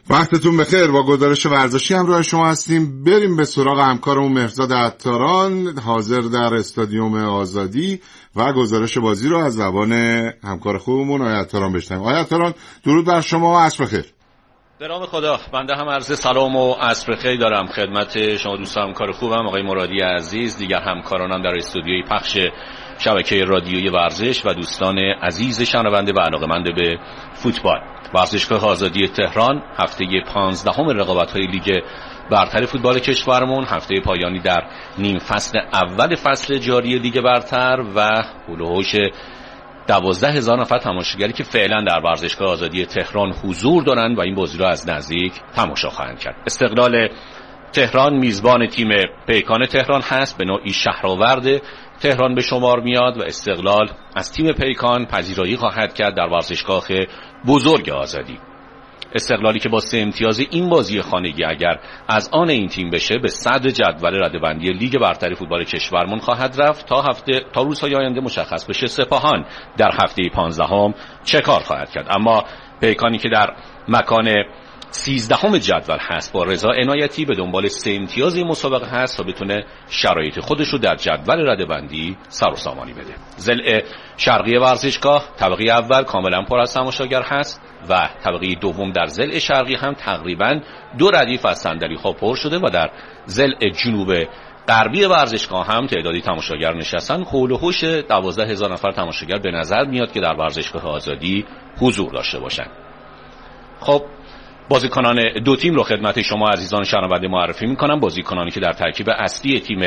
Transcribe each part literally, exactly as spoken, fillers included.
وقتتون بخیر. با گزارش ورزشی همراه شما هستیم. بریم به سراغ همکارمون مهرزاد عطاران حاضر در استادیوم آزادی و گزارش بازی رو از زبان همکار خوبمون آقای عطاران بشنویم. آقای عطاران درود بر شما و عصر بخیر. به نام خدا. بنده هم عرض سلام و عصر بخیر دارم خدمت شما دوستان همکار خوبم آقای مرادی عزیز، دیگر همکارانم در استودیوی پخش شبکه رادیویی ورزش و دوستان عزیز شنونده و علاقه‌مند به فوتبال. ورزشگاه آزادی تهران هفته پانزدهم رقابت‌های لیگ برتر فوتبال کشورمون، هفته پایانی در نیم فصل اول فصل جاری لیگ برتر و حول و حوش دوازده هزار نفر تماشاگری که فعلا در ورزشگاه آزادی تهران حضور دارند و این بازی را از نزدیک تماشا خواهند کرد. استقلال تهران میزبان تیم پیکان تهران هست، به نوعی شهرآورد تهران به شمار میاد و استقلال از تیم پیکان پذیرایی خواهد کرد در ورزشگاه بزرگ آزادی. استقلالی که با سه امتیاز این بازی خانگی اگر از آن این تیم بشه به صدر جدول رده‌بندی لیگ برتر فوتبال کشورمون خواهد رفت تا هفته تا روزهای آینده مشخص بشه سپاهان در هفته پانزدهم چه کار خواهد کرد. اما پیکانی که در مکان سیزدهم جدول هست با رضا عنایتی به دنبال سه امتیاز این مسابقه هست تا بتونه شرایط خودش رو در جدول رده‌بندی سر و سامانی بده. ضلع شرقی ورزشگاه طبقه اول کاملا پر از تماشاگر هست و طبقه دوم در ضلع شرقی هم تقریبا دو ردیف از صندلی‌ها پر شده و در ضلع جنوب غربی ورزشگاه هم تعدادی تماشاگر نشستن. حول و حوش دوازده هزار نفر تماشاگر به نظر میاد که در ورزشگاه آزادی حضور داشته باشند. خب بازیکنان دو تیم رو خدمت شما عزیزان شنونده معرفی میکنم. بازیکنانی که در ترکیب اصلی تیم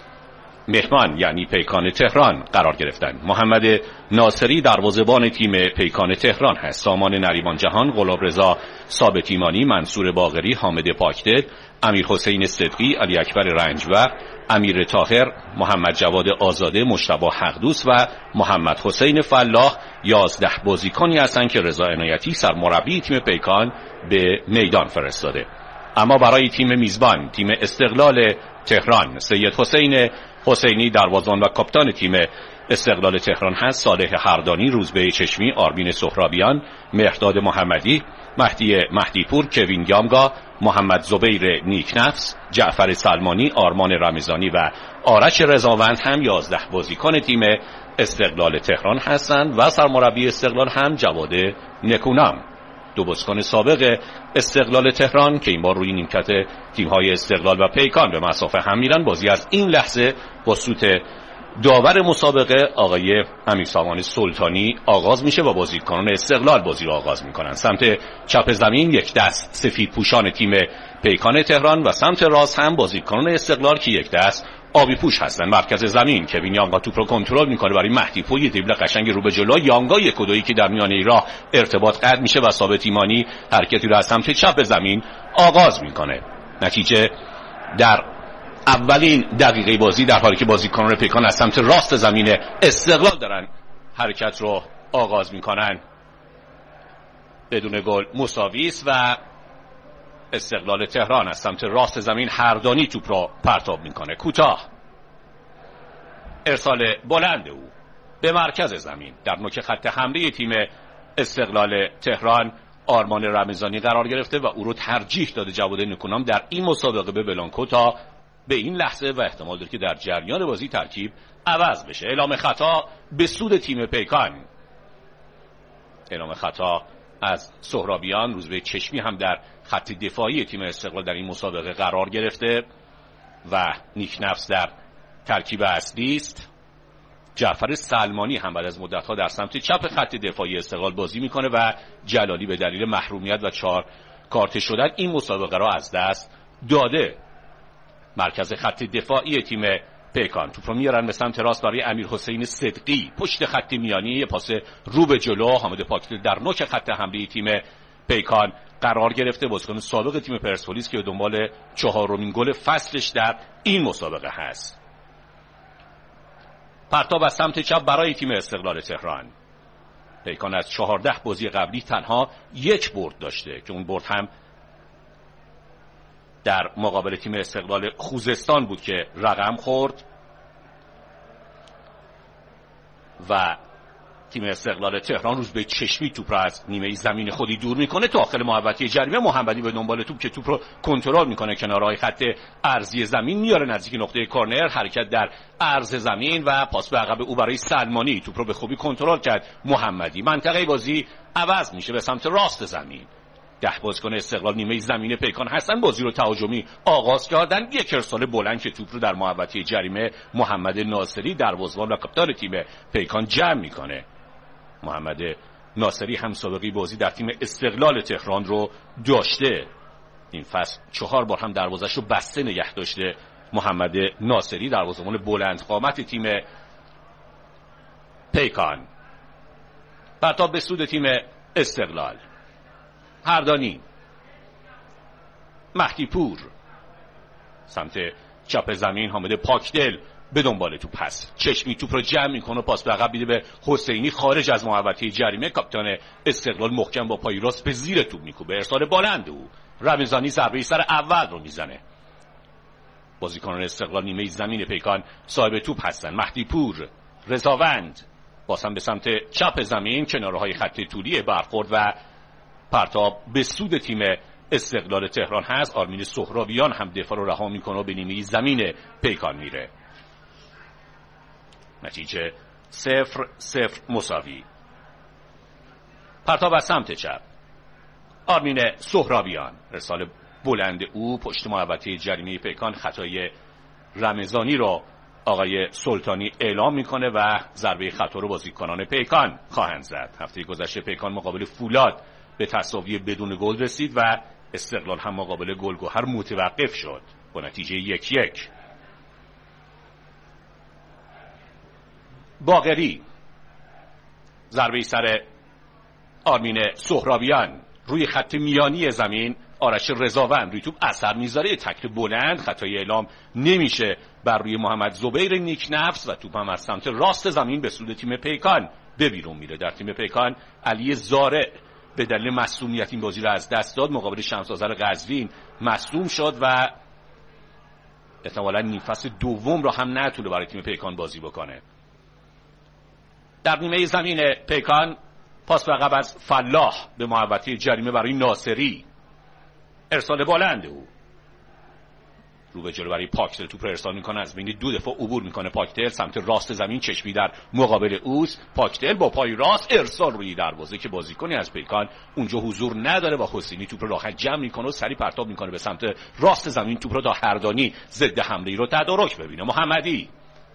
مهمان یعنی پیکان تهران قرار گرفتند: محمد ناصری دروازه‌بان تیم پیکان تهران هست، سامان نریمان جهان، غلامرضا ثابت ایمانی، منصور باقری، حامد پاکدل، امیر حسین صدقی، علی اکبر رنجور، امیر طاهر، محمد جواد آزاده، مجتبی حقدوست و محمد حسین فلاح یازده بازیکنی هستند که رضا عنایتی سرمربی تیم پیکان به میدان فرستاده. اما برای تیم میزبان تیم استقلال تهران سید حسین حسینی دروازه‌بان و کاپیتان تیم استقلال تهران هست، صالح هردانی، روزبه چشمی، آرمین سهرابیان، مهرداد محمدی، مهدی مهدیپور، کوین یامگا، محمد زبیر نیکنفس، جعفر سلمانی، آرمان رمضانی و آرش رضاوند هم یازده بازیکن تیم استقلال تهران هستند و سرمربی استقلال هم جواد نکونام، دو بازیکن سابق استقلال تهران که این بار روی نیمکت تیم‌های استقلال و پیکان به مسافه هم میرن. بازی از این لحظه با سوت داور مسابقه آقای امیرسامان سلطانی آغاز میشه و بازیکنان استقلال بازی رو آغاز میکنن. سمت چپ زمین یک دست سفید پوشان تیم پیکان تهران و سمت راست هم بازیکنان استقلال که یک دست آبی پوش هستن. مرکز زمین کوین یانگا توپ رو کنترل میکنه برای مهدی پور، یه دریبل قشنگ رو به جلو، یانگا یک و دویی که در میانه راه ارتباط قطع میشه و ثابت ایمانی حرکتی رو از سمت چپ زمین آغاز میکنه. نتیجه در اولین دقیقه بازی در حالی که بازیکنان پیکان از سمت راست زمین استقلال دارن حرکت رو آغاز میکنن بدون گل مساوی است و استقلال تهران از سمت راست زمین هردانی توپ را پرتاب میکنه. کوتاه ارسال بلند او به مرکز زمین در نوک خط حمله تیم استقلال تهران آرمان رمضانی قرار گرفته و او رو ترجیح داده جواد نکونام در این مسابقه به بلانکو تا به این لحظه و احتمال داره که در جریان بازی ترکیب عوض بشه. اعلام خطا به سود تیم پیکان، اعلام خطا از سهرابیان. روزبه چشمی هم در خط دفاعی تیم استقلال در این مسابقه قرار گرفته و نیکنفس در ترکیب اصلی است. جعفر سلمانی هم بعد از مدت‌ها در سمت چپ خط دفاعی استقلال بازی میکنه و جلالی به دلیل محرومیت و چهار کارت شدن این مسابقه را از دست داده. مرکز خط دفاعی تیم پیکان توپ رو میارن به سمت راست برای امیر حسین صدقی، پشت خط میانی یه پاس رو به جلو. حامد پاکدل در نوک خط حمله تیم پیکان قرار گرفته، بازیکن سابق تیم پرسپولیس که به دنبال چهارمین گل فصلش در این مسابقه هست. پرتاب از سمت چپ برای تیم استقلال تهران. پیکان از چهارده بازی قبلی تنها یک برد داشته که اون برد هم در مقابل تیم استقلال خوزستان بود که رقم خورد و تیم استقلال تهران روز به چشمی توپ را از نیمه زمین خودی دور میکنه. داخل محوطه جریمه محمدی به دنبال توپ که توپ رو کنترل میکنه کنارهای خط ارضی زمین، میاره نزدیک نقطه کرنر، حرکت در عرض زمین و پاس به عقب او برای سلمانی. توپ رو به خوبی کنترل کرد محمدی. منطقه بازی عوض میشه به سمت راست زمین. ده بازیکن استقلال نیمه زمین پیکان هستن، بازی رو تهاجمی آغاز کردن. یک ارسال بلند که توپ رو در محوطه جریمه محمد ناصری دروازه‌بان و کاپیتان تیم پیکان جمع میکنه. محمد ناصری هم سابقه بازی در تیم استقلال تهران رو داشته. این فصل چهار بار هم دروازش رو بسته نگه داشته. محمد ناصری دروازه‌بان بلند قامت تیم پیکان. پرتاب به سود تیم استقلال. هردانی، مهدی پور سمت چپ زمین، حامد پاکدل به دنبال توپ هست. چشمی توپ رو جمع میکنه، پاس به عقب میده به حسینی خارج از محوطه جریمه. کاپیتان استقلال محکم با پای راست به زیر توپ میکوبه. ارسال بلند او. رمضانی ضربه سر اول رو میزنه. بازیکنان استقلال نیمه زمین پیکان صاحب توپ هستن. مهدی پور، رضاوند بازم به سمت چپ زمین، کنارهای خط طولی برخورد و پرتاب به سود تیم استقلال تهران هست. آرمین سهرابیان هم دفاع رو رها میکنه و به نیمه زمین پیکان میره. نتیجه صفر صفر مساوی. پرتاب از سمت چپ، آرمین سهرابیان، ارسال بلند او پشت محوطه جریمه پیکان. خطای رمضانی رو آقای سلطانی اعلام میکنه و ضربه خطا رو بازیکنان پیکان خواهند زد. هفته گذشته پیکان مقابل فولاد به تساوی بدون گل رسید و استقلال هم مقابل گلگهر متوقف شد با نتیجه یک یک. باقری، ضربه سر آرمین سهرابیان روی خط میانی زمین. آرش رضاوند روی توپ اثر میذاره، تکل بلند، خطای اعلام نمیشه بر روی محمد زبیر نیکنفس و توپ هم از سمت راست زمین به سود تیم پیکان به بیرون میره. در تیم پیکان علی زارع به دلیل مصدومیت این بازی را از دست داد. مقابل شمس آذر قزوین مصدوم شد و احتمالاً نیم فصل دوم را هم نتونه برای تیم پیکان بازی بکنه. در نیمه زمین پیکان پاس به عقب از فلاح به محوطه جریمه برای ناصری. ارسال بلند او رو به جلو برای پاکتل. توپ ارسال میکنه، از بین دو دفاع عبور میکنه پاکتل سمت راست زمین. چشمی در مقابل اوست. پاکتل با پای راست ارسال روی دروازه که بازیکنی از پیکان اونجا حضور نداره و حسینی توپ رو راحت جمع میکنه و سری پرتاب میکنه به سمت راست زمین. توپ رو تا هردانی ضد حمله رو تدارک ببینه. محمدی،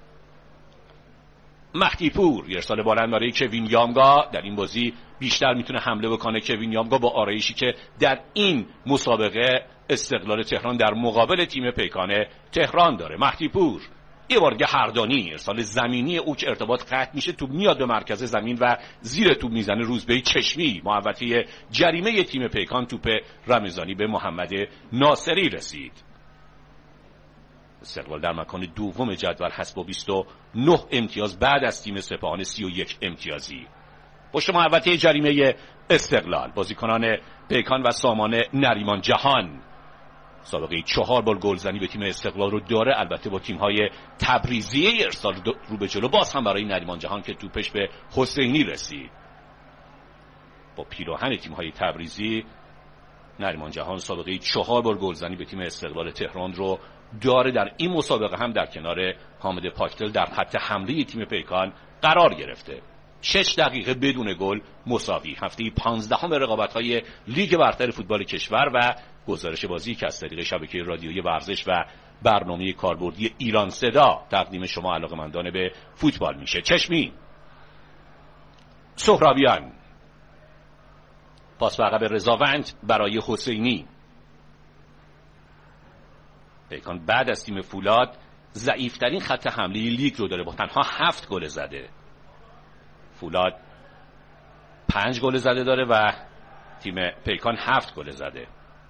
مهدی پور، ارسال بلند برای کوین یامگا. در این بازی بیشتر میتونه حمله بکنه کوین یامگا با آرایشی که در این مسابقه استقلال تهران در مقابل تیم پیکان تهران داره. مهدی پور، یه بارگه هردانی، ارسال زمینی او که ارتباط قطع میشه، توپ میاد به مرکز زمین و زیر توپ میزنه روزبه چشمی. محوطه جریمه تیم پیکان. توپ رمضانی به محمد ناصری رسید. استقلال در مکان دوم جدول هست با بیست و نه امتیاز بعد از تیم سپاهان سی و یک امتیازی. پشت محوطه جریمه استقلال بازیکنان پیکان و سامان نریمان جهان سابقه چهار بار گلزنی به تیم استقلال رو داره، البته با تیم‌های تبریزی. ارسال رو به جلو باز هم برای نریمان جهان که توپش به حسینی رسید. با پیراهن تیم‌های تبریزی نریمان جهان سابقه چهار بار گلزنی به تیم استقلال تهران رو داره. در این مسابقه هم در کنار حامد پاکتل در خط حمله تیم پیکان قرار گرفته. شش دقیقه بدون گل مساوی. هفته پانزدهم رقابت‌های لیگ برتر فوتبال کشور و گزارش بازی که از طریق شبکه رادیویی ورزش و برنامه کاربردی ایران صدا تقدیم شما علاقه‌مندان به فوتبال میشه. چشمی، سهرابیان، پاس به عقب رضاوند برای حسینی. پیکان بعد از تیم فولاد ضعیف‌ترین خط حمله لیگ رو داره با تنها هفت گل زده. فولاد پنج گل زده داره و تیم پیکان هفت گل زده.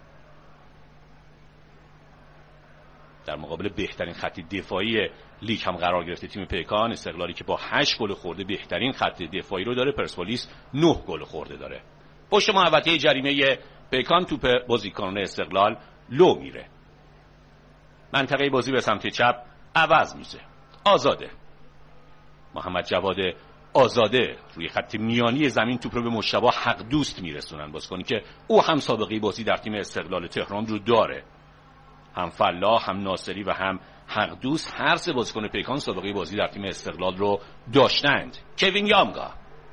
در مقابل بهترین خط دفاعی لیگ هم قرار گرفته تیم پیکان. استقلالی که با هشت گل خورده بهترین خط دفاعی رو داره. پرسپولیس نه گل خورده داره. پشت محوطه جریمه پیکان توپ بازیکنان استقلال لو میره. منطقه بازی به سمت چپ عوض میشه. آزاده. محمد جواد آزاده روی خط میانی زمین توپ رو به مجتبی حق دوست میرسونن، بازیکنی که او هم سابقه بازی در تیم استقلال تهران رو داره. هم فلاح، هم ناصری و هم حق دوست، هر سه بازیکن پیکان سابقه بازی در تیم استقلال رو داشتند. کوین یامگا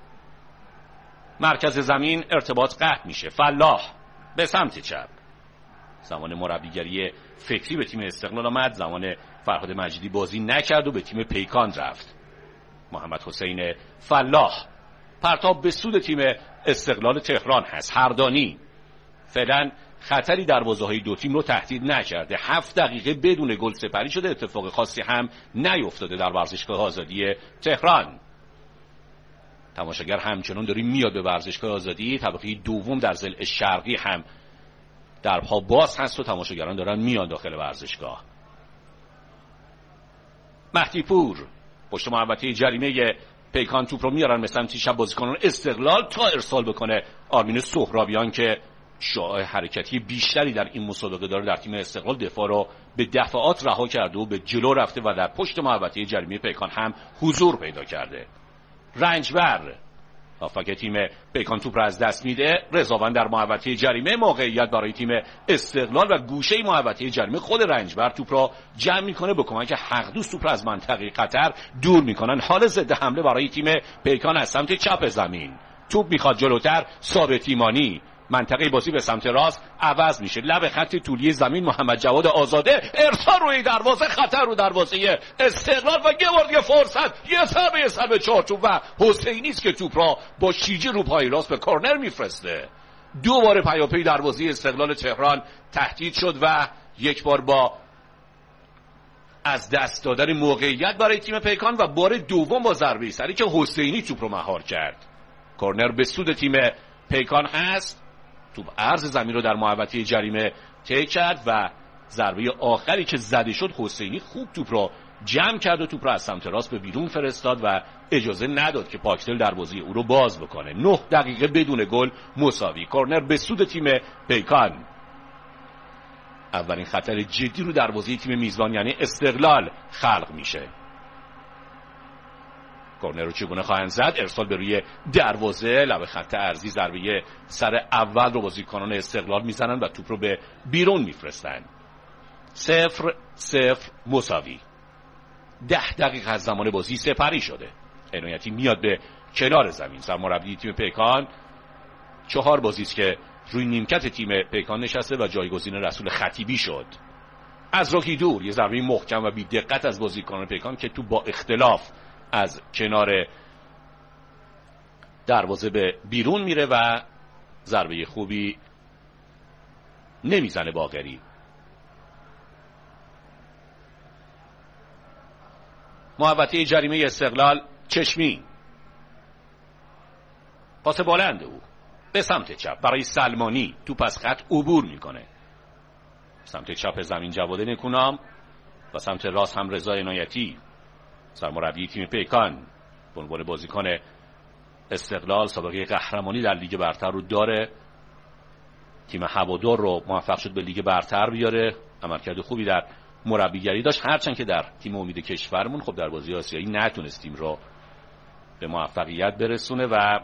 مرکز زمین، ارتباط قطع میشه. فلاح به سمت چپ، زمان مربیگری فکری به تیم استقلال آمد، زمان فرهاد مجیدی بازی نکرد و به تیم پیکان رفت. محمد حسین فلاح پرتاب به سود تیم استقلال تهران هست. هردانی فعلا خطری دروازه‌های دو تیم رو تهدید نکرده. هفت دقیقه بدون گل سپری شده، اتفاق خاصی هم نیفتاده در ورزشگاه آزادی تهران. تماشاگر همچنان داره میاد به ورزشگاه آزادی. طبقه دوم در ضلع شرقی هم درها باز هست و تماشاگران دارن میان داخل ورزشگاه. مهدی پور پشت محوطه جریمه پیکان توپ رو میارن به سمت شب بازیکنان استقلال تا ارسال بکنه آرمین سهرابیان که شعاع حرکتی بیشتری در این مسابقه داره در تیم استقلال. دفاع رو به دفعات رها کرده و به جلو رفته و در پشت محوطه جریمه پیکان هم حضور پیدا کرده. رنجبر هافبک تیم پیکان توپ را از دست میده. رضاوند در محوطه جریمه، موقعیت برای تیم استقلال و گوشه محوطه جریمه. خود رنجبر توپ را جمع میکنه، به کمک حق دوست توپ را از منطقه خطر دور میکنن. حال ضد حمله برای تیم پیکان از سمت چپ زمین. توپ میخواد جلوتر. ثابت ایمانی منطقه بازی به سمت راست عوض میشه. لب خط طولی زمین محمد جواد آزاده، ارسال روی دروازه، خطر رو دروازه استقلال و یه بار دیگه فرصت، یه ضربه یه ضربه چارچوب و حسینی است که توپ را با شیجه رو پای راست به کورنر میفرسته. دو بار پیاپی دروازه استقلال تهران تهدید شد و یک بار با از دست دادن موقعیت برای تیم پیکان و بار دوم با ضربه سری که حسینی توپ رو مهار کرد. کورنر به سود تیم پیکان هست. توپ عرض زمین رو در محوطه جریمه طی کرد و ضربه آخری که زده شد حسینی خوب توپ رو جمع کرد و توپ رو از سمت راست به بیرون فرستاد و اجازه نداد که پاکتل دروازه او رو باز بکنه. نه دقیقه بدون گل مساوی. کورنر به سود تیم پیکان. اولین خطر جدی رو دروازه تیم میزبان یعنی استقلال خلق میشه. کورنر رو چگونه خواهند زد؟ ارسال به روی دروازه، لب خط ارضی، ضربه سر اول رو بازیکنان استقلال میزنن و توپ رو به بیرون میفرستن. صفر صفر مساوی. ده دقیقه از زمان بازی سپری شده. عنایتی میاد به کنار زمین. سرمربی تیم پیکان چهار بازی است که روی نیمکت تیم پیکان نشسته و جایگزین رسول خطیبی شد. از راهی دور یه ضربه محکم و بی دقت از بازیکنان پیکان که تو با اختلاف از کنار دروازه به بیرون میره و ضربه خوبی نمیزنه باقری. محوطه جریمه استقلال چشمی. پاس بلند او به سمت چپ برای سلمانی. توپ از خط عبور میکنه. سمت چپ زمین جواد نکونام و سمت راست هم رضا عنایتی. سرمربی تیم پیکان به عنوان بازیکن استقلال سابقه قهرمانی در لیگ برتر رو داره. تیم هوادار رو موفق شد به لیگ برتر بیاره. عملکرد خوبی در مربیگری داشت، هرچند که در تیم امید کشورمون خب در بازی آسیایی نتونست تیم رو به موفقیت برسونه. و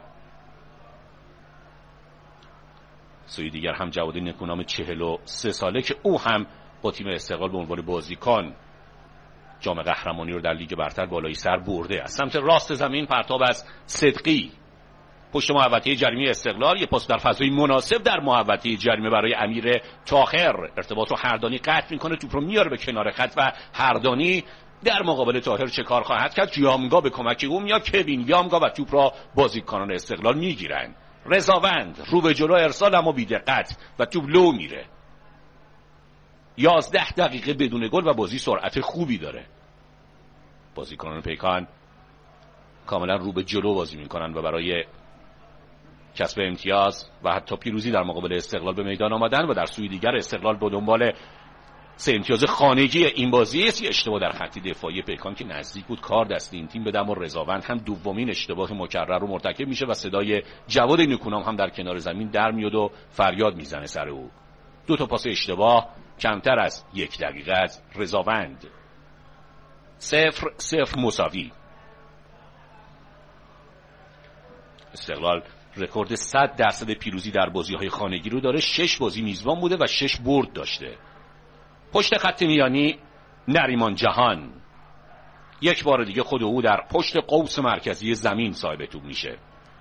سوی دیگر هم جواد نکونام چهل و سه ساله که او هم با تیم استقلال به عنوان بازیکن جام قهرمانی رو در لیگ برتر بالای سر برده. از سمت راست زمین پرتاب از صدقی پشت محوطه جریمه استقلال. یه پاس در فضای مناسب در محوطه جریمه برای امیر طاهر. ارتباط رو هردانی قطع میکنه، توپ رو میاره به کنار خط و هردانی در مقابل طاهر چه کار خواهد کرد؟ یامگا به کمک او میاد. کوین یامگا و توپ را بازیکنان استقلال میگیرن. رضاوند رو به جلو ارسال اما بی دقت و توپ لو میره. یازده دقیقه بدون گل و بازی سرعت خوبی داره. بازیکنان پیکان کاملا رو به جلو بازی میکنن و برای کسب امتیاز و حتی پیروزی در مقابل استقلال به میدان آمدن و در سوی دیگر استقلال با دنبال سه امتیاز خانگی این بازی است. یه اشتباه در خط دفاعی پیکان که نزدیک بود کار دست این تیم بدم و رضاوند هم دومین اشتباه مکرر رو مرتکب میشه و صدای جواد نکونام هم در کنار زمین در میاد و فریاد میزنه سر او. دو تا پاس اشتباه کمتر از یک دقیقه از رضاوند. صفر صفر مساوی. استقلال رکورد صد درصد پیروزی در بازی‌های خانگی رو داره، شش بازی میزبان بوده و شش برد داشته. پشت خط میانی نریمان جهان یک بار دیگه خود او در پشت قوس مرکزی زمین صاحب توپ میشه.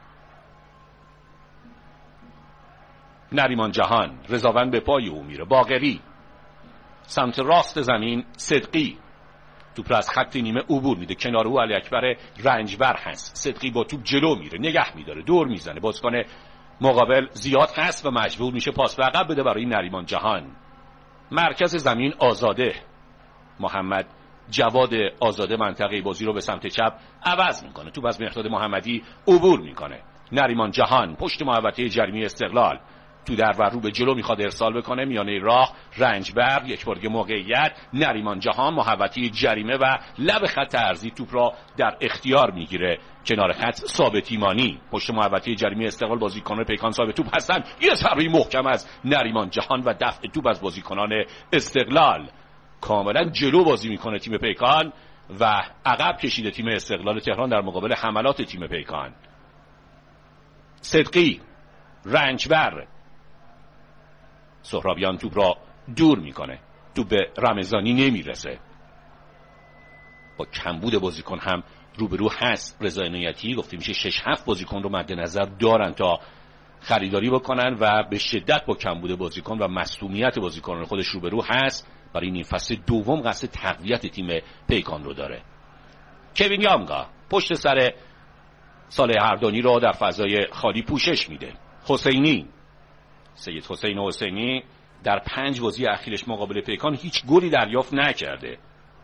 نریمان جهان، رضاوند به پای او میره. باقری سمت راست زمین، صدقی توپ را از خط نیمه عبور میده، کنار او علی اکبر رنجبر هست. صدقی با توپ جلو میره، نگه میداره، دور میزنه، بازیکن مقابل زیاد هست و مجبور میشه پاس به عقب بده برای نریمان جهان. مرکز زمین آزاده، محمد جواد آزاده منطقه بازی رو به سمت چپ عوض میکنه، توپ از مهرداد محمدی عبور میکنه. نریمان جهان پشت محوطه جریمه استقلال، تو در و رو به جلو میخواد ارسال بکنه، میانه راه رنجبر، یک بار دیگه موقعیت، نریمان جهان محوطه جریمه و لب خط عرضی توپ را در اختیار میگیره. کنار خط ثابت ایمانی پشت محوطه جریمه استقلال، بازیکنان پیکان ثابت توپ هستن، یه ضربه محکم از نریمان جهان و دفع توپ از بازیکنان استقلال. کاملا جلو بازی میکنه تیم پیکان و عقب کشیده تیم استقلال تهران در مقابل حملات تیم پیکان. صدقی، رنجبر، سهرابیان توپ را دور میکنه، توپ به رمضانی نمیرسه. با کمبود بازیکن هم روبرو هست رضا عنایتی. گفتیم میشه شش هفت بازیکن رو مد نظر دارن تا خریداری بکنن و به شدت با کمبود بازیکن و مصدومیت بازیکنان خودش روبرو هست. برای این فصل دوم قصد تقویت تیم پیکان رو داره. کوین یامگا پشت سر صالح اردانی را در فضای خالی پوشش میده. حسینی، سید حسین حسینی در پنج بازی اخیرش مقابل پیکان هیچ گلی دریافت نکرده.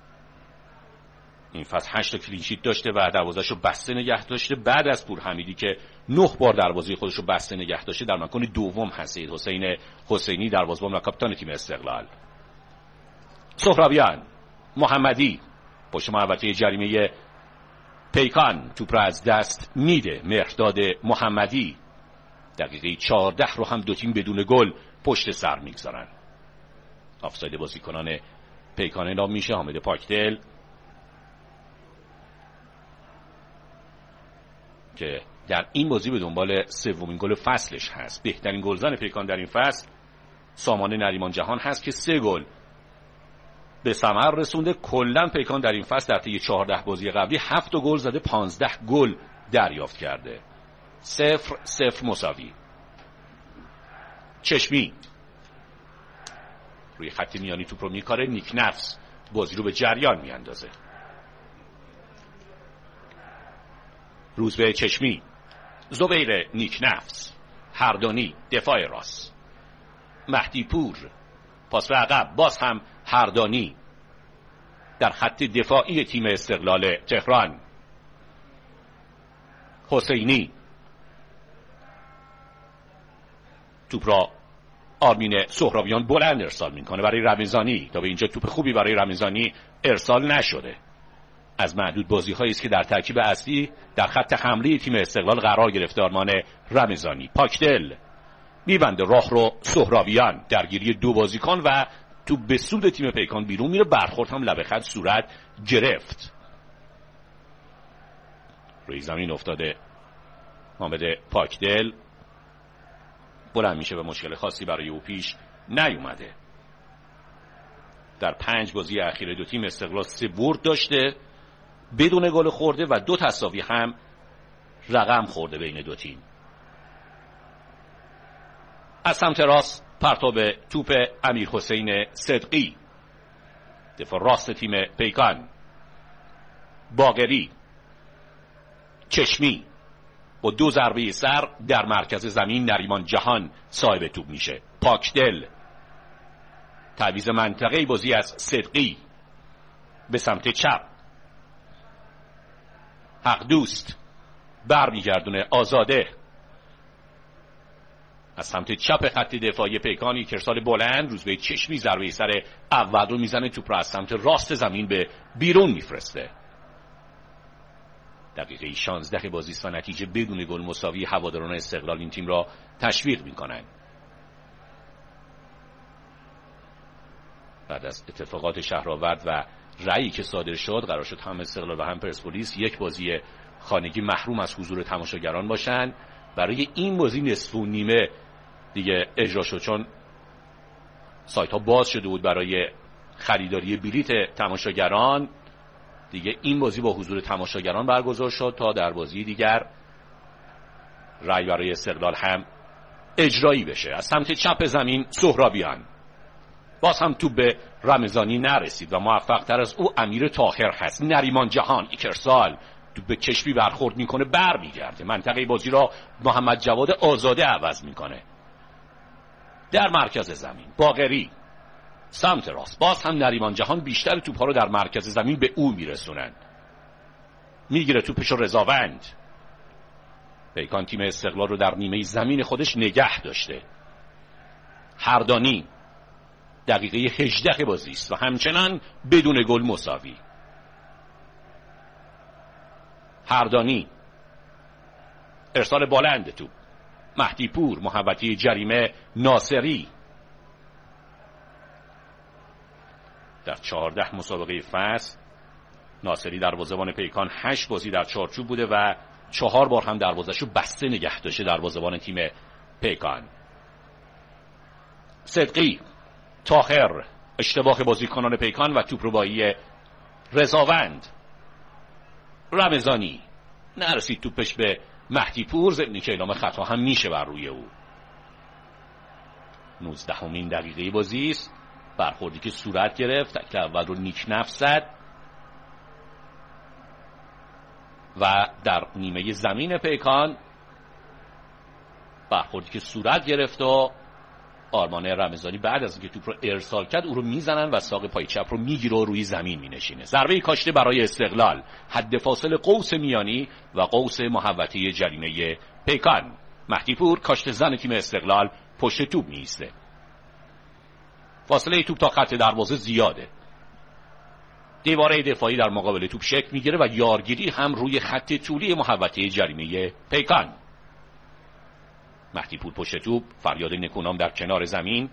این فصل هشت تا کلین شیت داشته و دروازه‌شو بسته نگه داشته. بعد از پورحمیدی که نه بار دروازه خودش رو بسته نگه داشته، در مکان دوم هست سید حسین حسینی، دروازه‌بان و کاپیتان تیم استقلال. سهرابیان، محمدی پشت محوطه جریمه پیکان توپ را از دست میده. مهرداد محمدی، دقیقه چهارده رو هم دو تیم بدون گل پشت سر میگذارن. آفساید بازیکنان پیکان اعلام میشه. حامد پاکدل که در این بازی به دنبال سومین گل فصلش هست. بهترین گلزن پیکان در این فصل سامان نریمان جهان هست که سه گل به ثمر رسونده. کلا پیکان در این فصل در طی چهارده بازی قبلی هفت گل زده، پانزده گل دریافت کرده. صفر صفر مساوی. چشمی روی خط میانی توپ رو میکاره، نیک نفس بازی رو به جریان میاندازه. روزبه چشمی، زبیر نیک نفس، هردانی دفاع راست، مهدی پور پاس به عقب، باز هم هردانی در خط دفاعی تیم استقلال تهران. حسینی توپ را آرمین سهرابیان بلند ارسال میکنه برای رمضانی. تا به اینجا توپ خوبی برای رمضانی ارسال نشده. از معدود بازی هایی است که در ترکیب اصلی در خط حمله تیم استقلال قرار گرفته آرمان رمضانی. پاکدل میبنده راه رو سهرابیان، درگیری دو بازیکن و توپ به سود تیم پیکان بیرون میره. برخورد هم لبه خط صورت گرفت. روی زمین افتاده حامد پاکدل، بلند میشه و مشکل خاصی برای او پیش نیومده. در پنج بازی اخیر دو تیم استقلال سه برد داشته بدون گل خورده و دو تساوی هم رقم خورده بین دو تیم. از سمت راست پرتاب توپ امیر حسین صدقی، دفاع راست تیم پیکان. باقری، چشمی با دو ضربه سر در مرکز زمین نریمان جهان صاحب توپ میشه. پاکدل، تعویض منطقه بازی از صدقی به سمت چپ. حق دوست برمیگردونه آزاده از سمت چپ خط دفاعی پیکانی، ارسال بلند. روزبه چشمی ضربه سر اول رو میزنه، توپ رو از سمت راست زمین به بیرون میفرسته. دقیقه شانزده بازی است و نتیجه بدون گل مساوی. هواداران استقلال این تیم را تشویق میکنن. بعد از اتفاقات شهرآورد و رأیی که صادر شد، قرار شد هم استقلال و هم پرسپولیس یک بازی خانگی محروم از حضور تماشاگران باشن. برای این بازی نصف و نیمه دیگه اجرا شد، چون سایت ها باز شده بود برای خریداری بلیت تماشاگران. دیگه این بازی با حضور تماشاگران برگزار شد تا در بازی دیگر رای برای استقلال هم اجرایی بشه. از سمت چپ زمین سهرابیان، باز هم توپ به رمضانی نرسید و موفق تر از او امیر طاهر هست. نریمان جهان یک ارسال، توپ به کشبی برخورد میکنه، بر میگرده، منطقه بازی را محمد جواد آزاده عوض میکنه. در مرکز زمین باقری سمت راست، باز هم نریمان جهان بیشتر توپ‌ها رو در مرکز زمین به او میرسونن. میگیره توپش رو رضاوند. پیکان تیم استقلال رو در نیمه زمین خودش نگه داشته. هردانی دقیقه هجده بازی است و همچنان بدون گل مساوی. هردانی ارسال بلند توپ، مهدی پور محوطه جریمه ناصری. در چهارده مسابقه فصل ناصری دروازه‌بان پیکان هشت بازی در چارچوب بوده و چهار بار هم دروازه‌شو بسته نگه داشته دروازه‌بان تیم پیکان. صدقی، طاهر، اشتباه بازیکنان پیکان و توپ‌ربایی رضاوند. رمضانی نرسید توپش به مهدی پور، ضمن که اعلام خطا هم میشه بر روی او. نوزدهمین دقیقه بازی است. برخوردی که صورت گرفت، تکل اول رو نیک نفس زد و در نیمه زمین پیکان برخوردی که صورت گرفت و آرمان رمضانی بعد از اینکه توپ رو ارسال کرد او رو میزنن و ساق پای چپ رو میگیره و روی زمین مینشینه. ضربه کاشته برای استقلال، حد فاصل قوس میانی و قوس محوطه جریمه پیکان. مهدی پور کاشته زن تیم استقلال پشت توپ میسته. فاصله توپ تا خط دروازه زیاده. دیواره دفاعی در مقابل توپ شکل میگیره و یارگیری هم روی خط طولی محوطه جریمه پیکان. مهدی پور پشت توپ، فریاد نکونام در کنار زمین.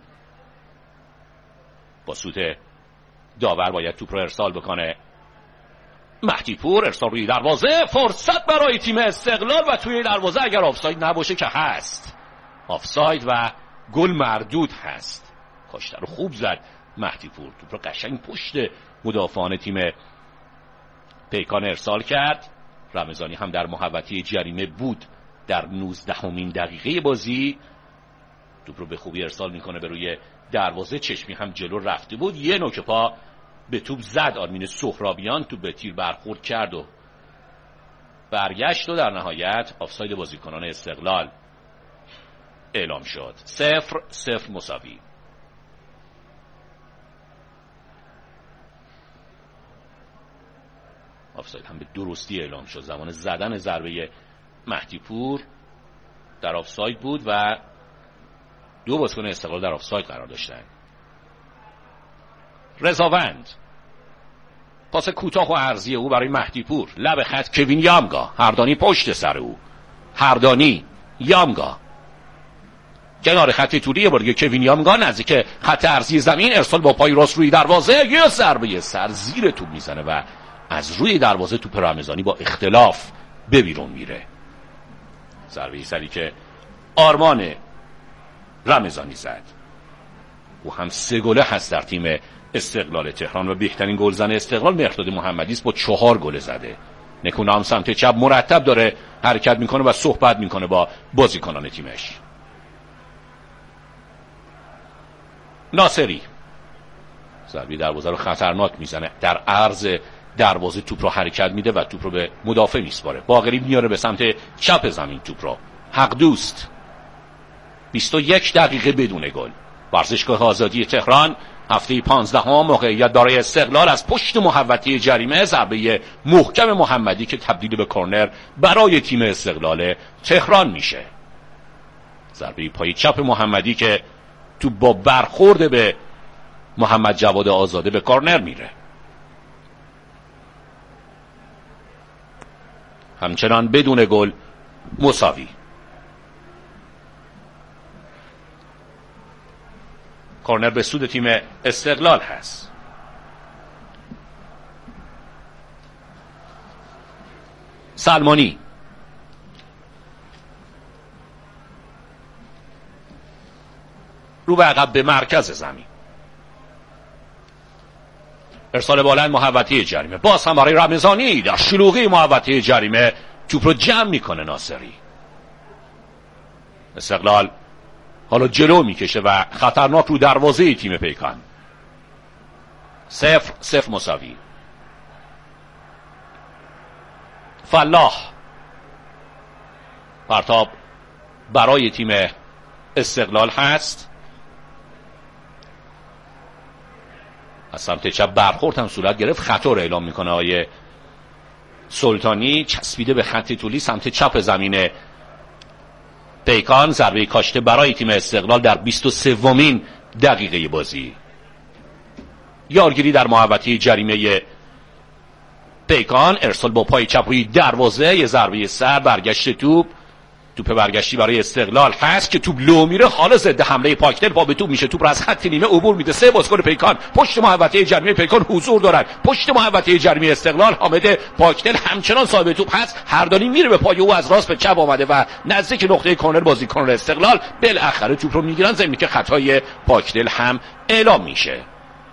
با سوت داور باید توپ رو ارسال بکنه. مهدی پور ارسال روی دروازه، فرصت برای تیم استقلال و توی دروازه اگر آفساید نباشه که هست. آفساید و گل مردود هست. کاشته رو خوب زد مهدی پور، توپ رو قشنگ پشت مدافعان تیم پیکان ارسال کرد. رمضانی هم در محوطه جریمه بود در نوزدهمین دقیقه بازی. توپ رو به خوبی ارسال میکنه به روی دروازه، چشمی هم جلو رفته بود، یه نوک پا به توپ زد آرمین سهرابیان، توپ به تیر برخورد کرد و برگشت و در نهایت آفساید بازیکنان استقلال اعلام شد. صفر صفر مساوی. آفساید هم به درستی اعلام شد. زمان زدن ضربه مهدی پور در آفساید بود و دو بازیکن استقلال در آفساید قرار داشتند. رضاوند پاس کوتاه و عرضی او برای مهدی پور، لب خط کوین یامگا، هردانی پشت سر او، هردانی یامگا کنار خط طولی بارگه کوین یامگا نزدیک خط عرضی زمین، ارسال با پای راست روی دروازه، یه ضربه سر زیر توپ میزنه و از روی دروازه توپ رمضانی با اختلاف به بیرون میره. ضربه سری که آرمان رمضانی زد. او هم سه گله هست در تیم استقلال تهران و بهترین گلزن استقلال مهرداد محمدی است با چهار گل زده. نکونام سمت چپ مرتب داره حرکت میکنه و صحبت میکنه با بازیکنان تیمش. ناصری ضربه دروازه رو خطرناک میزنه، در عرض دروازه توپ رو حرکت میده و توپ رو به مدافع میسپاره. باقری میاره به سمت چپ زمین توپ رو. حق دوست بیست و یک دقیقه بدون گل. ورزشگاه آزادی تهران هفته پانزدهم موقعیت برای استقلال از پشت محوطه جریمه، ضربه محکم محمدی که تبدیل به کورنر برای تیم استقلال تهران میشه. ضربه پای چپ محمدی که تو با برخورد به محمد جواد آزاده به کورنر میره. همچنان بدون گل مساوی. کورنر به سود تیم استقلال هست. سلمانی رو به عقب به مرکز زمین، ارسال بلند محوطه جریمه، باز هم برای رمضانی در شلوغی محوطه جریمه توپ رو جمع میکنه ناصری. استقلال حالا جلو میکشه و خطرناک رو دروازه تیم پیکان. صفر صفر مساوی. فلاح پرتاب برای تیم استقلال هست، از سمت چپ برخورد هم صورت گرفت، خطا رو اعلام میکنه آیه سلطانی، چسبیده به خط طولی سمت چپ زمین پیکان. ضربه کاشته برای تیم استقلال در بیست و سومین دقیقه بازی. یارگیری در محوطه جریمه پیکان، ارسال با پای چپ روی دروازه، یه ضربه سر، برگشت توپ، توپ برگشتی برای استقلال هست که توپ لو میره، حالا ضد حمله پاکتل پا به توپ میشه، توپ را از خط نیمه عبور میده. سه بازیکن پیکان پشت محوطه جریمه پیکان حضور دارن، پشت محوطه جریمه استقلال حامد پاکتل همچنان صاحب توپ هست، هردانی میره به پای او، از راست به چپ آمده و نزدیک نقطه کرنر بازیکن استقلال بالاخره توپ رو میگیرن، زمین که خطای پاکتل هم اعلام میشه.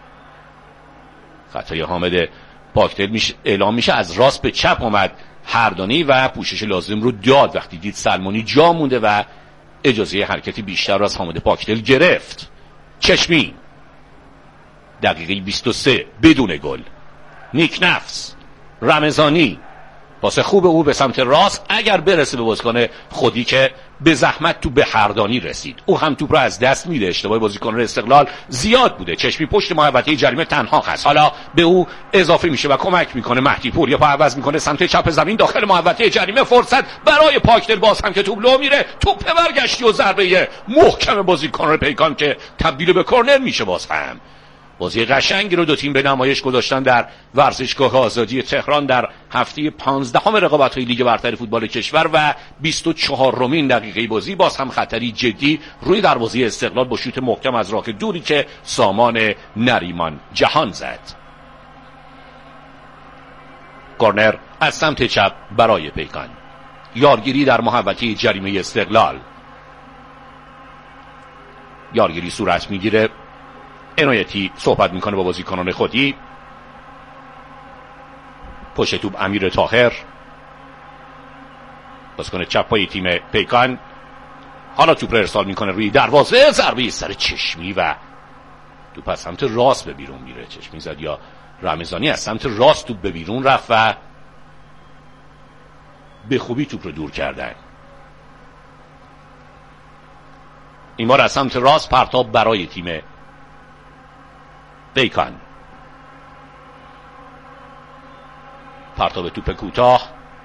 خطای حامد پاکتل میشه اعلام میشه، از راست به چپ اومد هردانی و پوشش لازم رو داد وقتی دید سلمانی جا مونده و اجازه حرکتی بیشتر رو از حامد پاکتل گرفت. چشمی دقیقه بیست و سه بدون گل. نیک نفس رمضانی، پاس خوب او به سمت راست، اگر برسه به بازیکن خودی که به زحمت تو به هردانی رسید، او هم توپ رو از دست میده. اشتباه بازیکن استقلال زیاد بوده. چشمی پشت محوطه جریمه تنها هست، حالا به او اضافه میشه و کمک میکنه مهدی پور، یا پا عوض میکنه سمت چپ زمین داخل محوطه جریمه. فرصت برای پاکتل، باز هم که توپ لو میره، توپ برگشتی و ضربه محکم بازیکن پیکان که تبدیل به کرنر میشه. باز هم بازی قشنگی رو دو تیم به نمایش گذاشتن در ورزشگاه آزادی تهران در هفته پانزدهم رقابت‌های لیگ برتر فوتبال کشور و بیست و چهارمین دقیقه بازی. باز هم خطری جدی روی دروازه استقلال با شوت محکم از راه دوری که سامان نریمان جهان زد. کرنر از سمت چپ برای پیکان. یارگیری در محوطه جریمه استقلال. یارگیری صورت میگیره، عنایتی صحبت میکنه با بازیکنان خودی. پشت توپ امیر طاهر، بازیکن چپ پای تیم پیکان، حالا توپ رو ارسال میکنه روی دروازه، ضربه سر چشمی و توپ از سمت راست به بیرون میره. چشمی زد یا رمضانی از سمت راست توپ به بیرون رفت و به خوبی توپ رو دور کردن. این بار از سمت راست پرتاب برای تیم پیکان. پرتاب توپ کوتاه،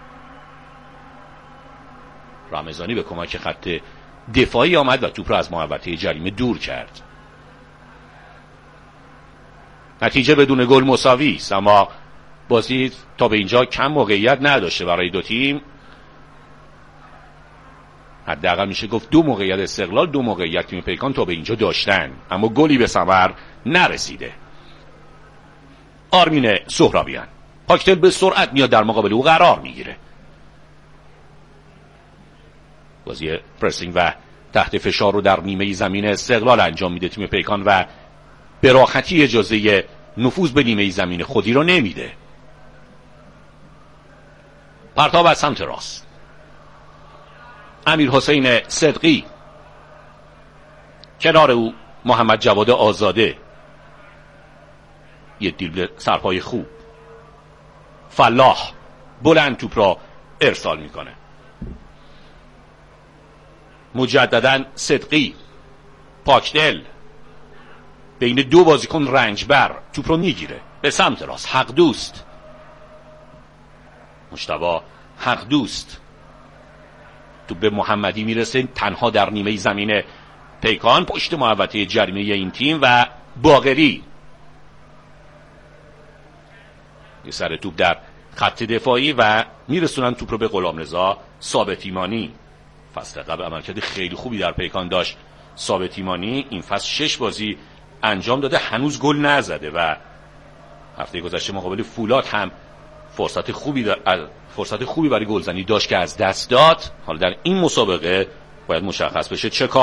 رمضانی به کمک خط دفاعی آمد و توپ را از محوطه جریمه دور کرد. نتیجه بدون گل مساوی است، اما بازی تا به اینجا کم موقعیت نداشته برای دو تیم. حداقل میشه گفت دو موقعیت استقلال، دو موقعیت تیم پیکان تا به اینجا داشتن، اما گلی به ثمر نرسیده. آرمین سهرابیان، پاکتل به سرعت میاد در مقابل او قرار میگیره. بازی پرسینگ و تحت فشار رو در نیمه زمین استقلال انجام میده تیم پیکان و به راحتی اجازه نفوذ به نیمه زمین خودی رو نمیده. پرتاب از سمت راست، امیر حسین صدقی، کنار او محمد جواد آزاده، یه دیبل سرپای خوب. فلاح بلند توپ را ارسال میکنه، مجددا صدقی، پاکتل بین دو بازیکن رنجبر توپ رو میگیره به سمت راست. حق دوست، مجتبی حق دوست، توپ به محمدی میرسه تنها در نیمه زمین پیکان پشت محوطه جریمه این تیم و باقری یه سر توپ در خط دفاعی و میرسونن توپ رو به غلامرضا ثابت ایمانی. فصل قبل عملکرد خیلی خوبی در پیکان داشت ثابت ایمانی، این فصل شش بازی انجام داده، هنوز گل نزده و هفته گذشته مقابل فولاد هم فرصت خوبی فرصت خوبی برای گلزنی داشت که از دست داد. حالا در این مسابقه باید مشخص بشه چه کار